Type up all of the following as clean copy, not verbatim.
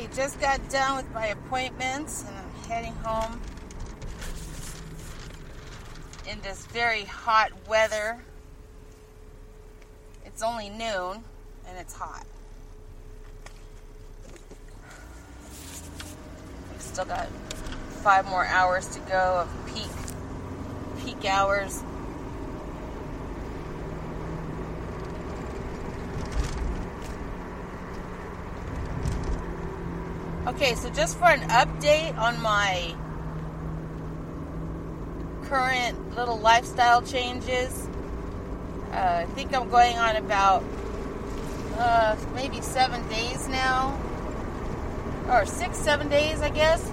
Okay, just got done with my appointments and I'm heading home in this very hot weather. It's only noon and it's hot. I've still got 5 more hours to go of peak hours. Okay, so just for an update on my current little lifestyle changes, I think I'm going on about maybe 7 days now, or 6-7 days, I guess,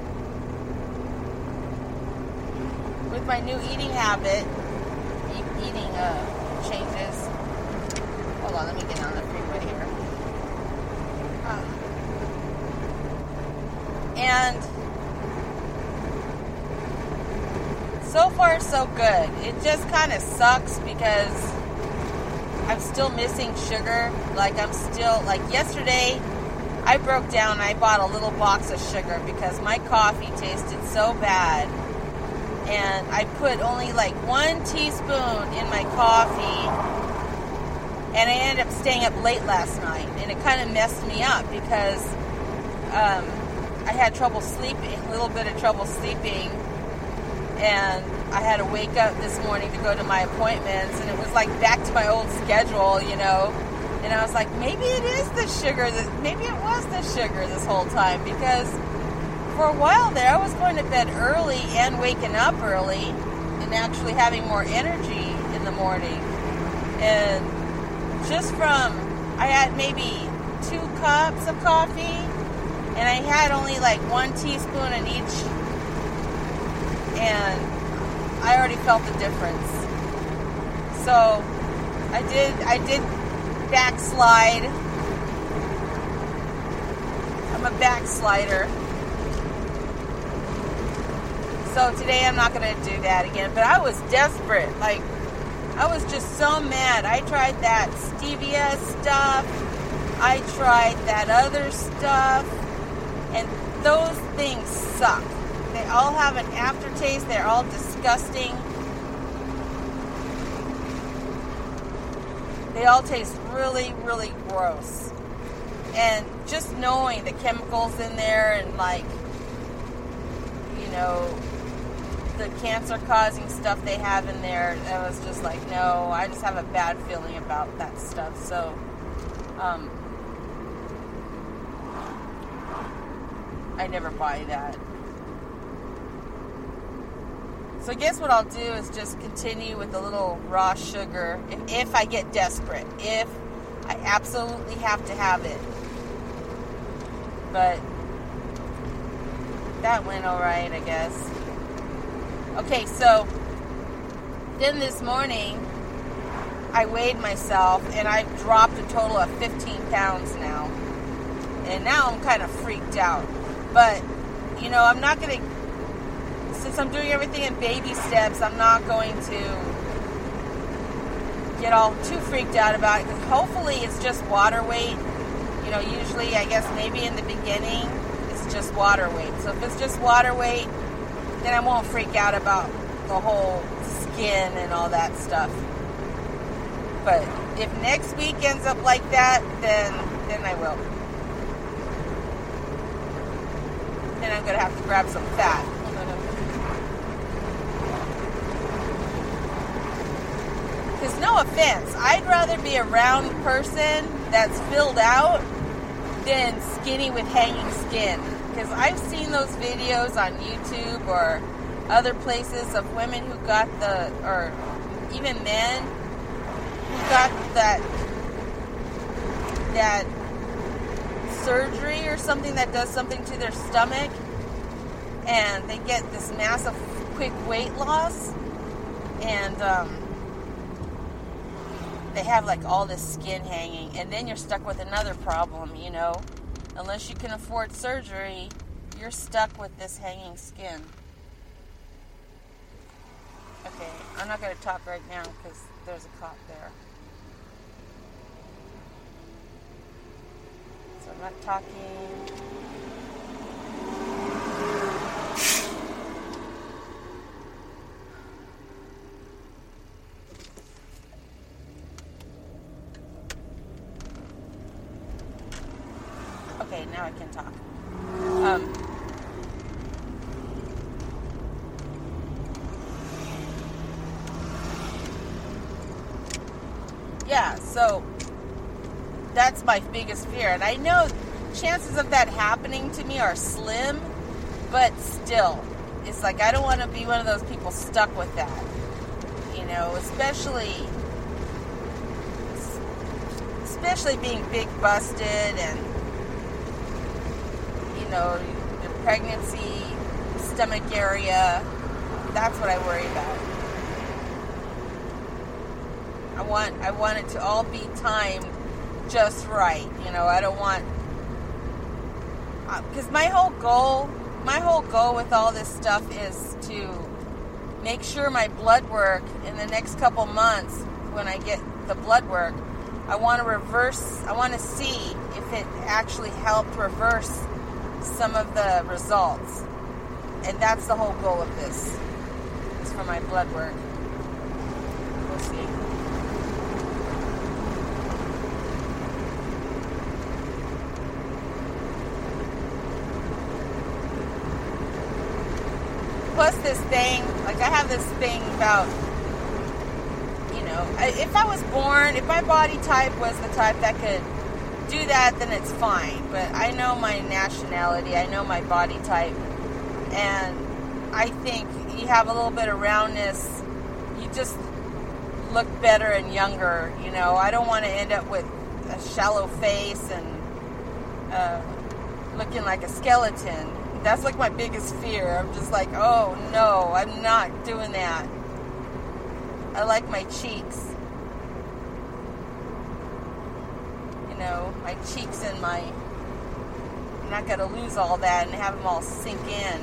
with my new eating habit, eating changes. Hold on, let me get on the freeway here. And so far, so good. It just kind of sucks because I'm still missing sugar. Like yesterday, I broke down and I bought a little box of sugar because my coffee tasted so bad. And I put only like 1 teaspoon in my coffee. And I ended up staying up late last night. And it kind of messed me up because I had trouble sleeping, a little bit of trouble sleeping, and I had to wake up this morning to go to my appointments, and it was like back to my old schedule, you know, and I was like, maybe it is the sugar, maybe it was the sugar this whole time, because for a while there, I was going to bed early and waking up early, and actually having more energy in the morning, and just from, I had maybe 2 cups of coffee, and I had only like 1 teaspoon in each, and I already felt the difference. So I did backslide. I'm a backslider. So today I'm not going to do that again. But I was desperate. Like, I was just so mad. I tried that stevia stuff. I tried that other stuff. And those things suck. They all have an aftertaste. They're all disgusting. They all taste really, really gross. And just knowing the chemicals in there and like, you know, the cancer-causing stuff they have in there, I was just like, no, I just have a bad feeling about that stuff. So, I never buy that. So I guess what I'll do is just continue with a little raw sugar if I get desperate. If I absolutely have to have it. But that went alright, I guess. Okay, so then this morning I weighed myself and I've dropped a total of 15 pounds now. And now I'm kind of freaked out. But, you know, I'm not going to, since I'm doing everything in baby steps, I'm not going to get all too freaked out about it. Because hopefully it's just water weight. You know, usually, I guess maybe in the beginning, it's just water weight. So if it's just water weight, then I won't freak out about the whole skin and all that stuff. But if next week ends up like that, then I will. Then I'm going to have to grab some fat. Because no offense, I'd rather be a round person that's filled out than skinny with hanging skin. Because I've seen those videos on YouTube or other places of women who got or even men who got that surgery or something that does something to their stomach, and they get this massive quick weight loss, and they have like all this skin hanging, and then you're stuck with another problem, you know. Unless you can afford surgery, you're stuck with this hanging skin. Okay, I'm not going to talk right now because there's a cop there. So I'm not talking. Okay, now I can talk. Yeah, so that's my biggest fear. And I know chances of that happening to me are slim, but still, it's like I don't want to be one of those people stuck with that. You know, especially being big busted and, you know, the pregnancy, stomach area. That's what I worry about. I want it to all be timed just right. You know, I don't want, because my whole goal with all this stuff is to make sure my blood work in the next couple months, when I get the blood work, I want to see if it actually helped reverse some of the results. And that's the whole goal of this, is for my blood work. We'll see. Plus this thing, like I have this thing about, you know, if my body type was the type that could do that, then it's fine. But I know my nationality, I know my body type, and I think you have a little bit of roundness, you just look better and younger, you know. I don't want to end up with a shallow face and looking like a skeleton. That's like my biggest fear. I'm just like, oh no, I'm not doing that. I like my cheeks. You know, my cheeks and I'm not going to lose all that and have them all sink in.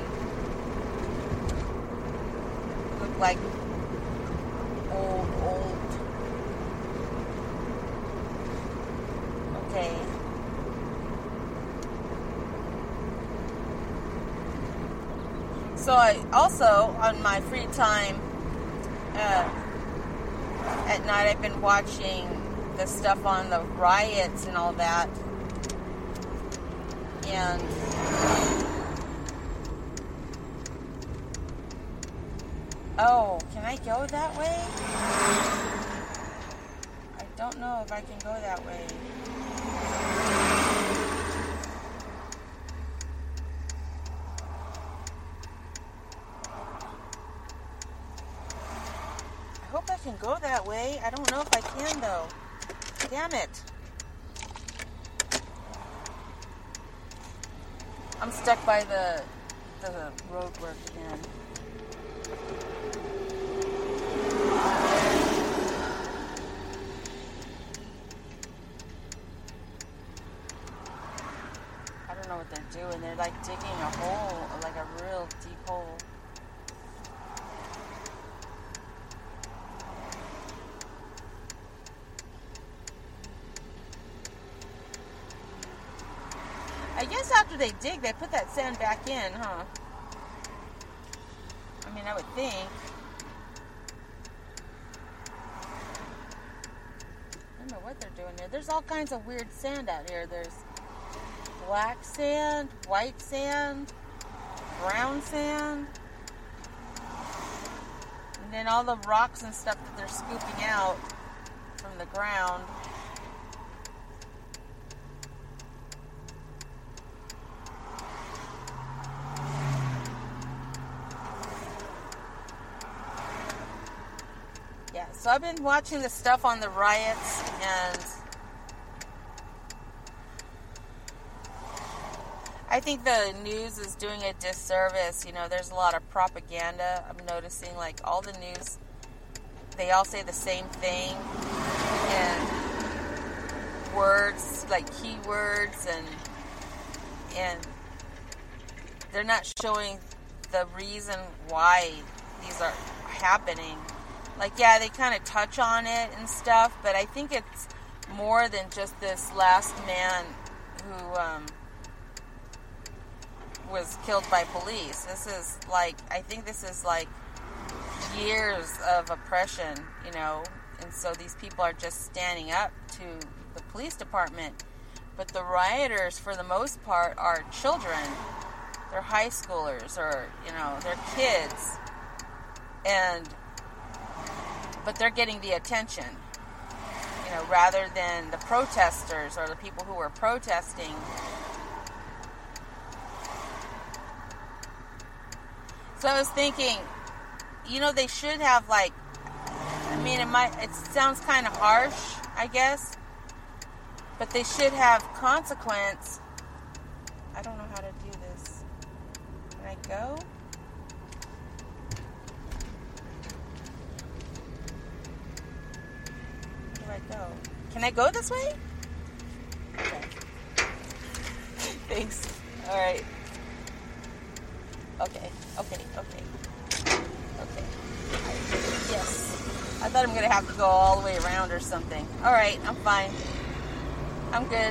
Look like old. Okay. So I also, on my free time, at night, I've been watching the stuff on the riots and all that. And oh, can I go that way? I don't know if I can go that way. I hope I can go that way. I don't know if I can, though. Damn it. I'm stuck by the road work again. I don't know what they're doing. They're like digging a hole, like a real deep hole. I guess after they dig, they put that sand back in, huh? I mean, I would think. I don't know what they're doing here. There's all kinds of weird sand out here. There's black sand, white sand, brown sand. And then all the rocks and stuff that they're scooping out from the ground. So I've been watching the stuff on the riots, and I think the news is doing a disservice. You know, there's a lot of propaganda. I'm noticing, like, all the news, they all say the same thing, and words, like keywords, and they're not showing the reason why these are happening. Like, yeah, they kind of touch on it and stuff, but I think it's more than just this last man who was killed by police. This is like, I think this is like years of oppression, you know, and so these people are just standing up to the police department. But the rioters, for the most part, are children. They're high schoolers, or, they're kids. But they're getting the attention, rather than the protesters or the people who were protesting. So I was thinking, they should have, it sounds kind of harsh, I guess, but they should have consequence. I don't know how to do this. Can I go? Where do I go? Can I go this way? Okay. Thanks. All right. Okay. Yes. I thought I'm going to have to go all the way around or something. All right, I'm fine. I'm good.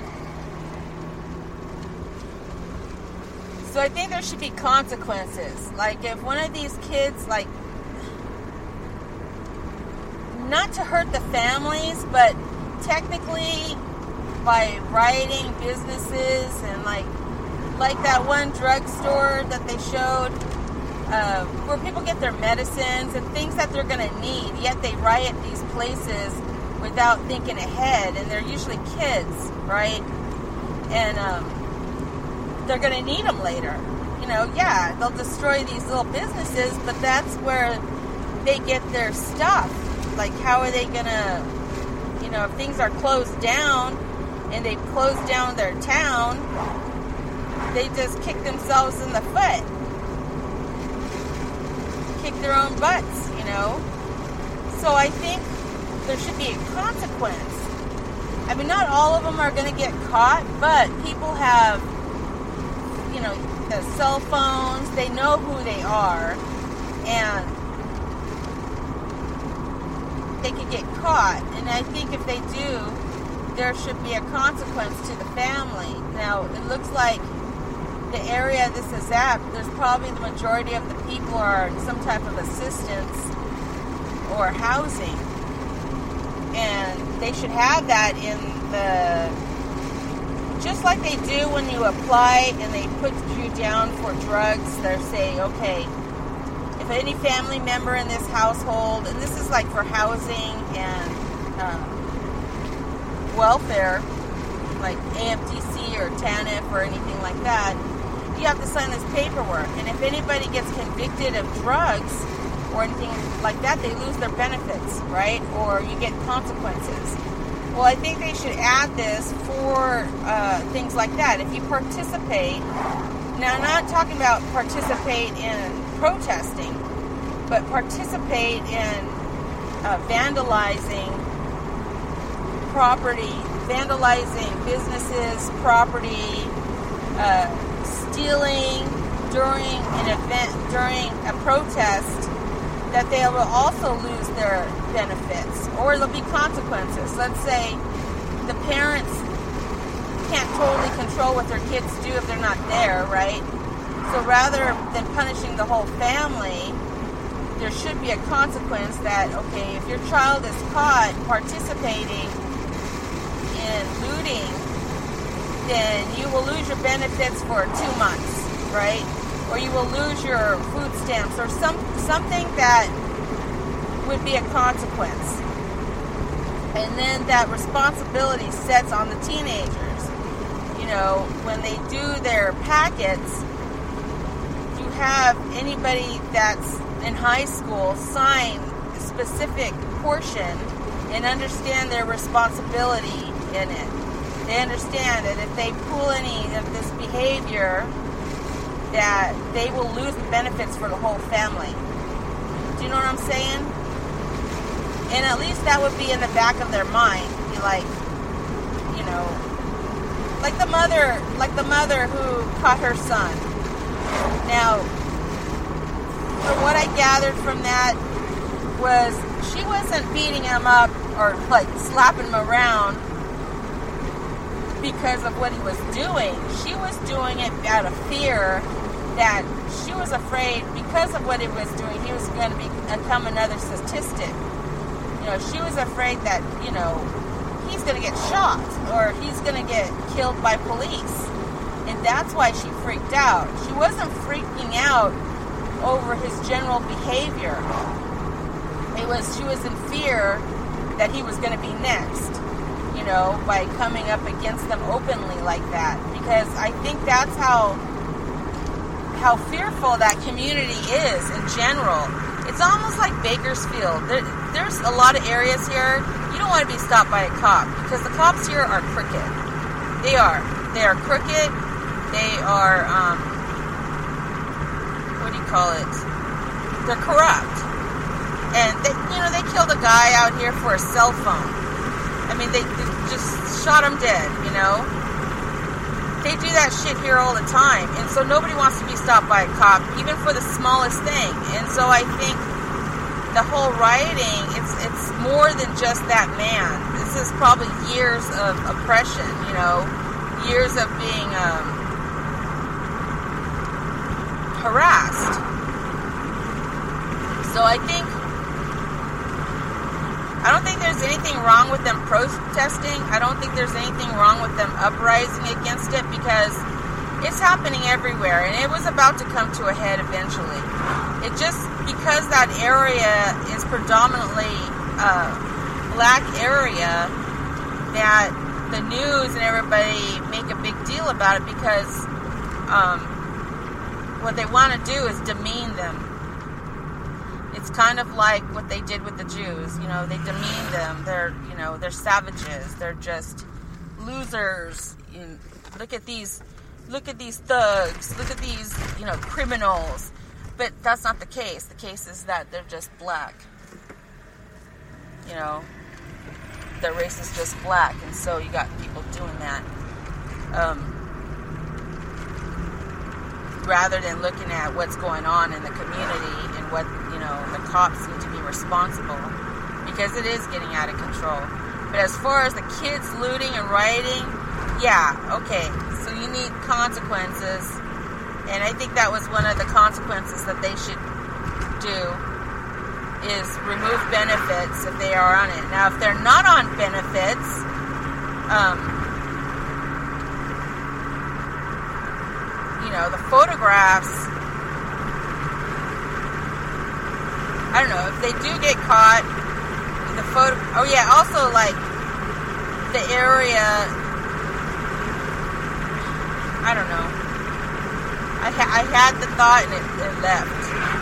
So I think there should be consequences. Like if one of these kids, not to hurt the families, but technically by rioting businesses and like that one drugstore that they showed, where people get their medicines and things that they're going to need, yet they riot these places without thinking ahead, and they're usually kids, right? And they're going to need them later. They'll destroy these little businesses, but that's where they get their stuff. Like, how are they going to, if things are closed down and they close down their town, they just kick themselves in the foot. Kick their own butts, So I think there should be a consequence. Not all of them are going to get caught, but people have, the cell phones, they know who they are, and they could get caught. And I think if they do, there should be a consequence to the family. Now, it looks like the area this is at, there's probably the majority of the people are in some type of assistance or housing. And they should have that in just like they do when you apply and they put you down for drugs. They're saying, okay, if any family member in this household, and this is like for housing and welfare, like AFDC or TANF or anything like that, you have to sign this paperwork. And if anybody gets convicted of drugs or anything like that, they lose their benefits, right? Or you get consequences. Well, I think they should add this for things like that. If you participate, now I'm not talking about participate in protesting, but participate in vandalizing property, vandalizing businesses, property, stealing during an event, during a protest, that they will also lose their benefits, or there'll be consequences. Let's say the parents can't totally control what their kids do if they're not there, right? So rather than punishing the whole family, there should be a consequence that, okay, if your child is caught participating in looting, then you will lose your benefits for 2 months, right? Or you will lose your food stamps, or something that would be a consequence. And then that responsibility sets on the teenagers. When they do their packets, you have anybody that's in high school sign a specific portion and understand their responsibility in it. They understand that if they pull any of this behavior, that they will lose the benefits for the whole family. Do you know what I'm saying? And at least that would be in the back of their mind. Be like, like the mother who caught her son. Now, from what I gathered from that was she wasn't beating him up or slapping him around because of what he was doing. She was doing it out of fear that she was afraid because of what he was doing, he was going to become another statistic. She was afraid that, he he's going to get shot or he's going to get killed by police. And that's why she freaked out. She wasn't freaking out over his general behavior. She was in fear that he was going to be next, by coming up against them openly like that. Because I think that's how fearful that community is in general. It's almost like Bakersfield. There's a lot of areas here you don't want to be stopped by a cop because the cops here are crooked. They are crooked. They are, what do you call it? They're corrupt. And they killed a guy out here for a cell phone. I mean, they just shot him dead, They do that shit here all the time. And so nobody wants to be stopped by a cop, even for the smallest thing. And so I think the whole rioting, it's more than just that man. This is probably years of oppression, years of being harassed. So I don't think there's anything wrong with them protesting. I don't think there's anything wrong with them uprising against it because it's happening everywhere and it was about to come to a head eventually. It just, because that area is predominantly a black area, that the news and everybody make a big deal about it because what they want to do is demean them. It's kind of like what they did with the Jews. They demean them. They're savages. They're just losers. Look at these thugs. Look at these, criminals. But that's not the case. The case is that they're just black. Their race is just black, and so you got people doing that. Rather than looking at what's going on in the community and what, the cops need to be responsible because it is getting out of control. But as far as the kids looting and rioting, yeah, okay, so you need consequences, and I think that was one of the consequences that they should do is remove benefits if they are on it. Now, if they're not on benefits, the photographs, I don't know, if they do get caught, also, like, the area, I don't know, I had the thought and it left.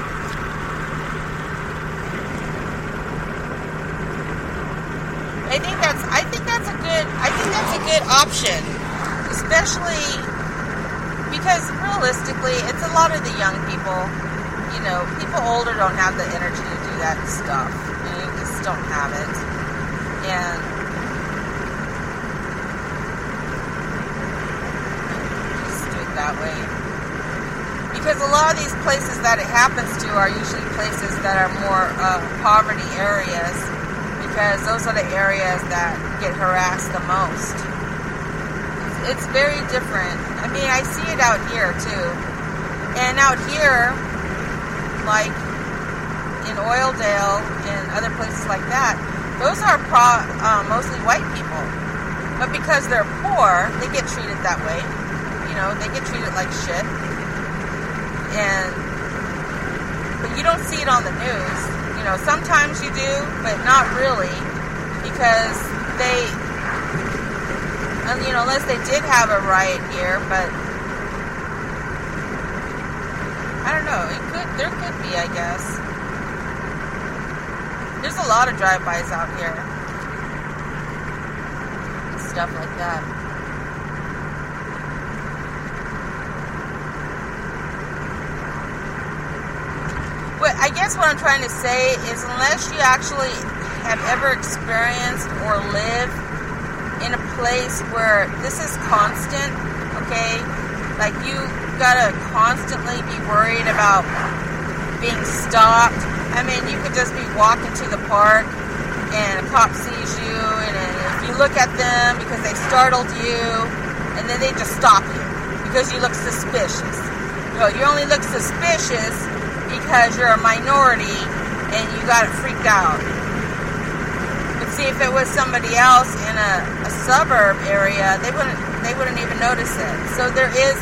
I think that's a good option, especially because realistically, it's a lot of the young people. People older don't have the energy to do that stuff. You just don't have it. And just do it that way. Because a lot of these places that it happens to are usually places that are more poverty areas, because those are the areas that get harassed the most. It's very different. I mean, I see it out here too. And out here, like in Oildale and other places like that, those are mostly white people. But because they're poor, they get treated that way. They get treated like shit. But you don't see it on the news. Sometimes you do, but not really, because unless they did have a riot here, but I don't know, there could be, I guess. There's a lot of drive-bys out here. And stuff like that. But I guess what I'm trying to say is unless you actually have ever experienced or lived in a place where this is constant, okay? Like you gotta constantly be worried about being stopped. I mean, you could just be walking to the park and a cop sees you, and if you look at them because they startled you, and then they just stop you because you look suspicious. You only look suspicious because you're a minority and you got it freaked out. But see, if it was somebody else in in a suburb area, they wouldn't even notice it. So there is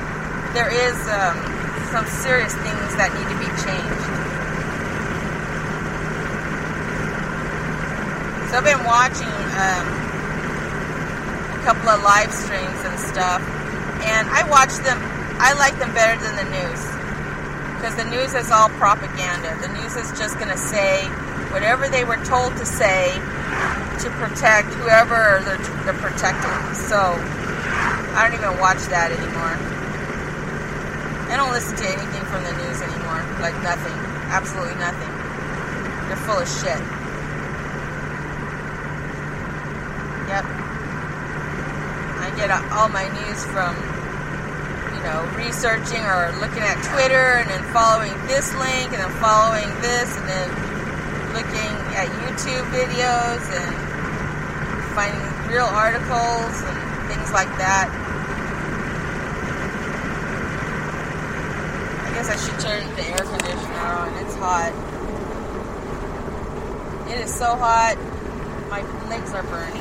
some serious things that need to be changed. So I've been watching a couple of live streams and stuff, and I watch them. I like them better than the news, because the news is all propaganda. The news is just going to say whatever they were told to say to protect whoever they're protecting. So I don't even watch that anymore. I don't listen to anything from the news anymore. Like nothing. Absolutely nothing. They're full of shit. Yep. I get all my news from, researching or looking at Twitter, and then following this link, and then following this, and then looking at YouTube videos, and finding real articles and things like that. I guess I should turn the air conditioner on. It's hot. It is so hot. My legs are burning.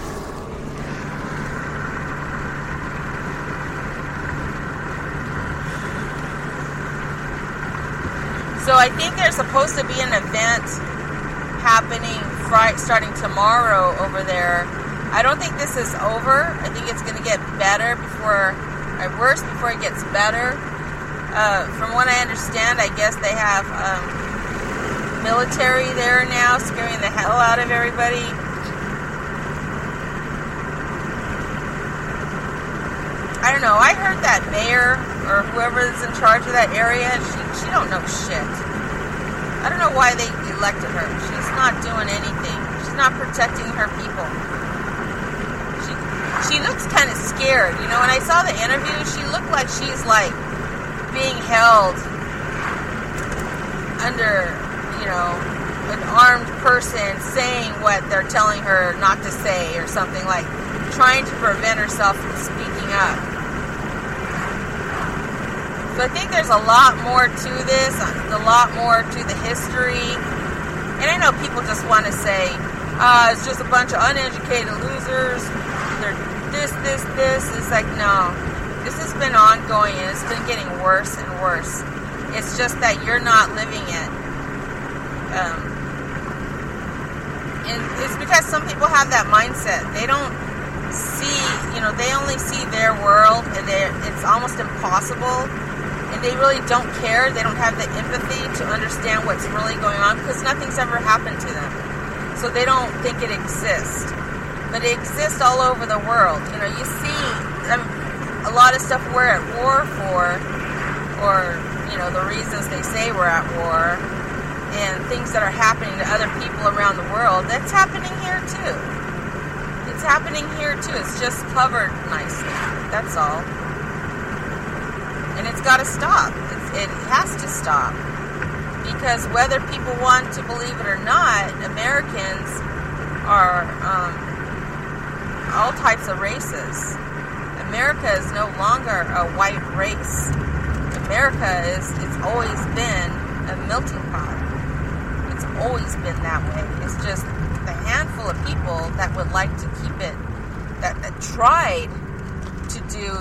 So I think there's supposed to be an event happening starting tomorrow over there. I don't think this is over. I think it's going to get better worse before it gets better. From what I understand, I guess they have military there now, scaring the hell out of everybody. I don't know. I heard that mayor or whoever is in charge of that area, she don't know shit. I don't know why they elected her. She's not doing anything. She's not protecting her people. She looks kind of scared. When I saw the interview, she looked like she's being held under, an armed person saying what they're telling her not to say, or something, like trying to prevent herself from speaking up. So I think there's a lot more to this, a lot more to the history. And I know people just want to say, it's just a bunch of uneducated losers. They're this. It's like, no. This has been ongoing, and it's been getting worse and worse. It's just that you're not living it. And it's because some people have that mindset. They don't see, they only see their world, and it's almost impossible. And they really don't care. They don't have the empathy to understand what's really going on, because nothing's ever happened to them. So they don't think it exists. But it exists all over the world. You see a lot of stuff we're at war for, or, the reasons they say we're at war, and things that are happening to other people around the world, that's happening here too. It's happening here too. It's just covered nicely. That's all. And it's got to stop. It has to stop. Because whether people want to believe it or not, Americans are all types of races. America is no longer a white race. America it's always been a melting pot. It's always been that way. It's just the handful of people that would like to keep it, that tried to do,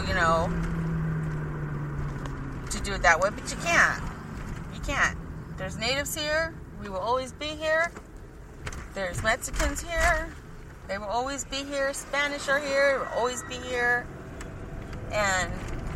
to do it that way, but you can't. You can't. There's natives here. We will always be here. There's Mexicans here. They will always be here. Spanish are here. They will always be here. And,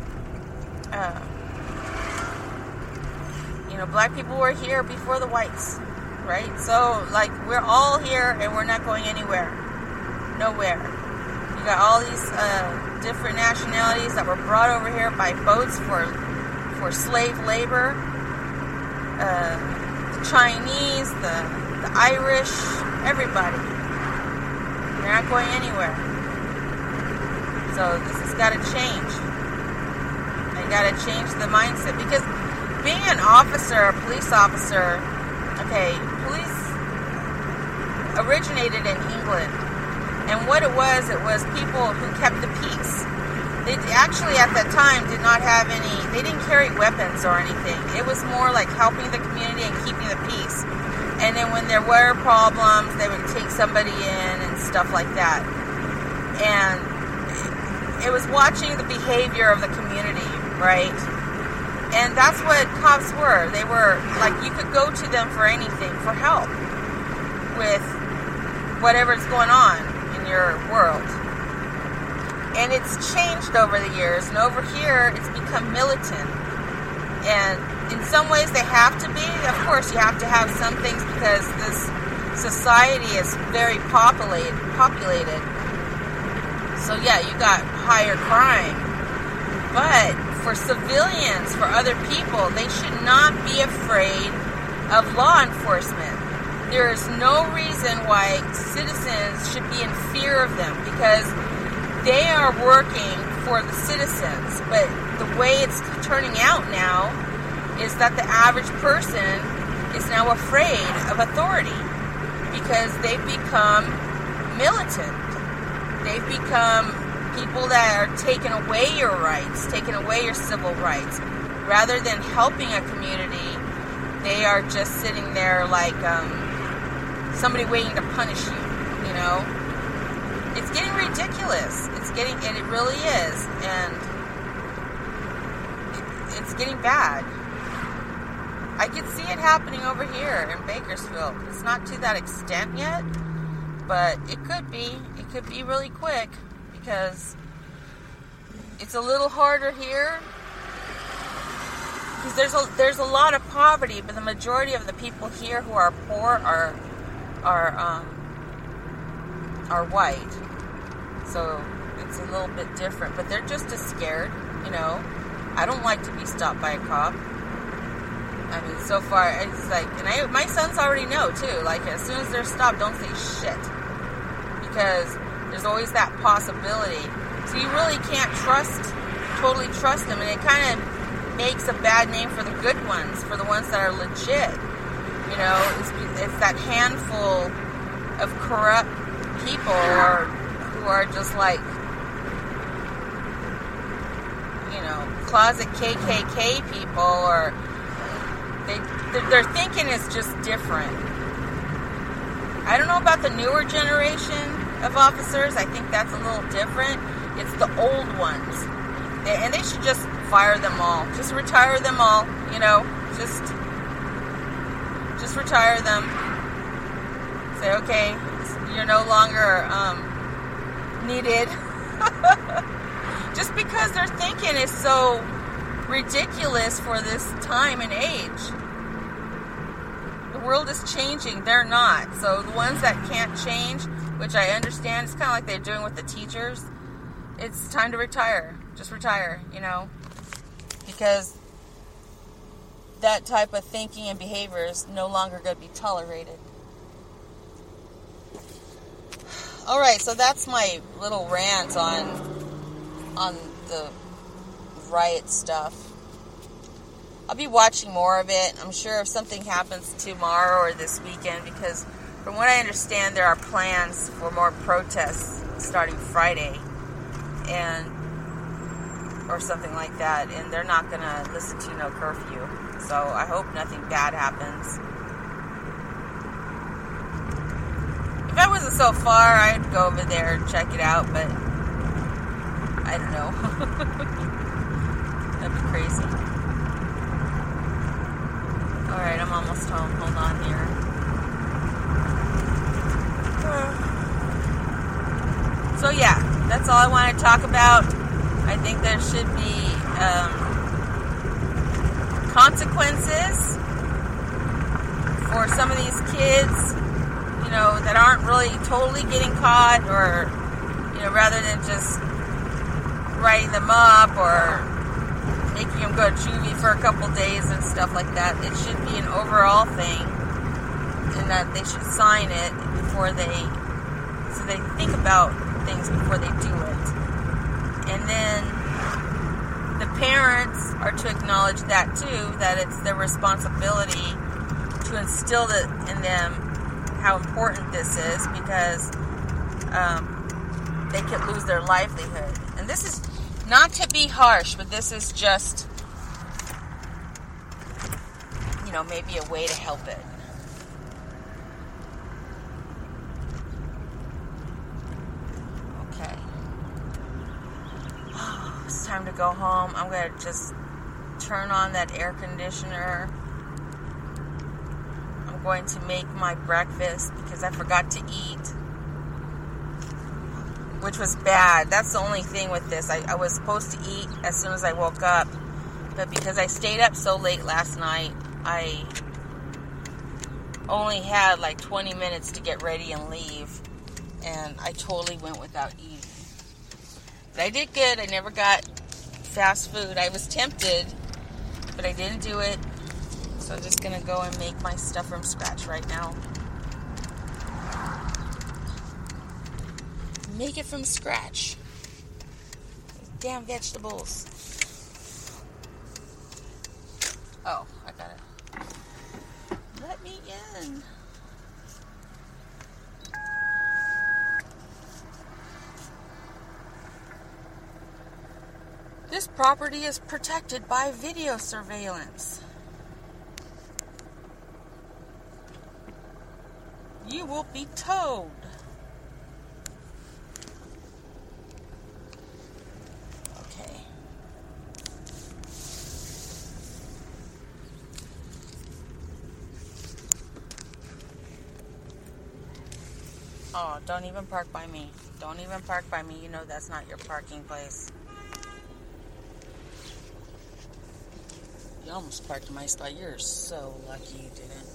black people were here before the whites, right? So, we're all here, and we're not going anywhere. Nowhere. You got all these different nationalities that were brought over here by boats for slave labor. The Chinese, the Irish, everybody. They're not going anywhere. So this has got to change. I got to change the mindset, because being an officer, a police officer, police originated in England, and what it was people who kept the peace. They actually at that time did not have they didn't carry weapons or anything. It was more like helping the community and keeping the peace. And then when there were problems, they would take somebody in and stuff like that. And it was watching the behavior of the community, right? And that's what cops were. They were like, you could go to them for anything, for help with whatever's going on in your world. And it's changed over the years. And over here, it's become militant. And in some ways, they have to be. Of course, you have to have some things because this society is very populated. So yeah, you got higher crime. But for civilians, for other people, they should not be afraid of law enforcement. There is no reason why citizens should be in fear of them because they are working for the citizens. But the way it's turning out now is that the average person is now afraid of authority because they've become militant. They've become people that are taking away your rights, taking away your civil rights. Rather than helping a community, they are just sitting there like somebody waiting to punish you, you know? It's getting ridiculous. And it really is. And it's getting bad. I can see it happening over here in Bakersfield. It's not to that extent yet, but it could be. It could be really quick because it's a little harder here. Because there's a lot of poverty, but the majority of the people here who are poor are white. So it's a little bit different, but they're just as scared, you know. I don't like to be stopped by a cop. I mean, so far, it's like, and my sons already know, too. Like, as soon as they're stopped, don't say shit. Because there's always that possibility. So you really can't totally trust them. And it kind of makes a bad name for the good ones, for the ones that are legit. You know, it's that handful of corrupt people who are just like, you know, closet KKK people, or their thinking is just different. I don't know about the newer generation of officers. I think that's a little different. It's the old ones. And they should just fire them all. Just retire them all, you know. Just retire them. Say, okay, you're no longer needed. Just because their thinking is so ridiculous for this time and age. The world is changing. They're not. So the ones that can't change, which I understand, it's kind of like they're doing with the teachers. It's time to retire. Just retire, you know. Because that type of thinking and behavior is no longer going to be tolerated. Alright, so that's my little rant on the riot stuff. I'll be watching more of it. I'm sure if something happens tomorrow or this weekend, because from what I understand, there are plans for more protests starting Friday, or something like that, and they're not going to listen to no curfew. So I hope nothing bad happens. If I wasn't so far, I'd go over there and check it out, but I don't know. That'd be crazy. Alright, I'm almost home. Hold on here. So yeah, that's all I want to talk about. I think there should be consequences for some of these kids, you know, that aren't really totally getting caught, or, you know, rather than just writing them up or making them go to juvie for a couple days and stuff like that. It should be an overall thing, and that they should sign it before so they think about things before they do it. And then the parents are to acknowledge that too, that it's their responsibility to instill in them how important this is, because they could lose their livelihood. And this is not to be harsh, but this is just, you know, maybe a way to help it. Okay. time to go home. I'm going to just turn on that air conditioner. I'm going to make my breakfast because I forgot to eat, which was bad. That's the only thing with this. I was supposed to eat as soon as I woke up, but because I stayed up so late last night, I only had like 20 minutes to get ready and leave, and I totally went without eating. But I did good. I never got fast food. I was tempted, but I didn't do it. So I'm just going to go and make my stuff from scratch right now. Make it from scratch. Those damn vegetables. Oh, I got it. Let me in. This property is protected by video surveillance. You will be towed. Okay. Oh, don't even park by me. Don't even park by me. You know that's not your parking place. You almost parked in my spot. You're so lucky you didn't.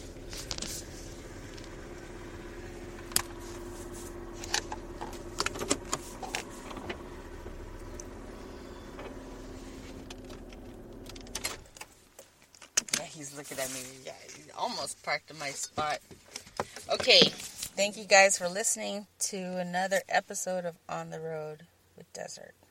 Yeah, he's looking at me. Yeah, he almost parked in my spot. Okay, thank you guys for listening to another episode of On the Road with Desert.